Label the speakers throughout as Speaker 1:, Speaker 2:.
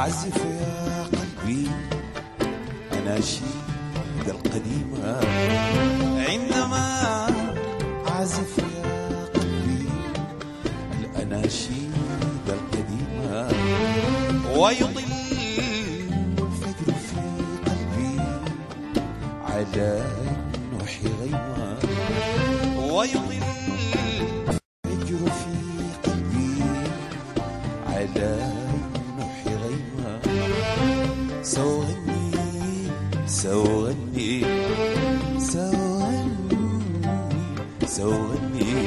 Speaker 1: أعزف يا قلبي أناشيد القديمة، عندما أعزف يا قلبي الأناشيد القديمة، ويضل الفجر في قلبي على النوح غيمة، ويضل الفجر في قلبي على النوح غيمة. سوغني سوغني سوغني سوغني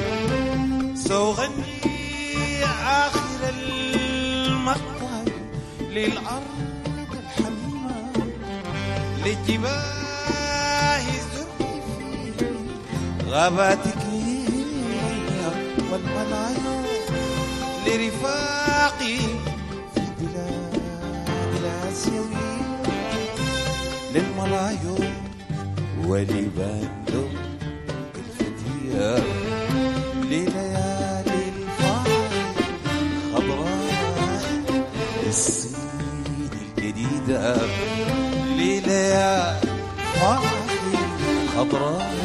Speaker 1: سوغني آخر المقطع للأرض الحميمة، لجباه الزرق في غاباتك والملايا، لرفاقي في البلاد الآسيوية، للملايو ولباندو الفتية، لليالي الفرح الخضراء الصين الجديدة، لليالي الفرح الخضراء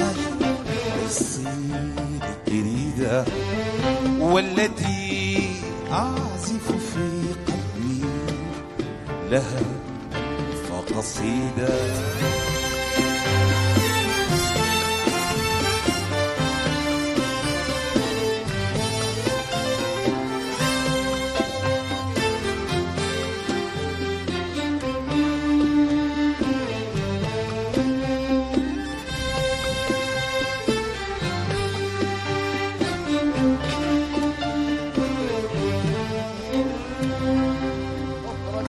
Speaker 1: الصين الجديدة، والتي أعزف في قلبي لها فقصيدة.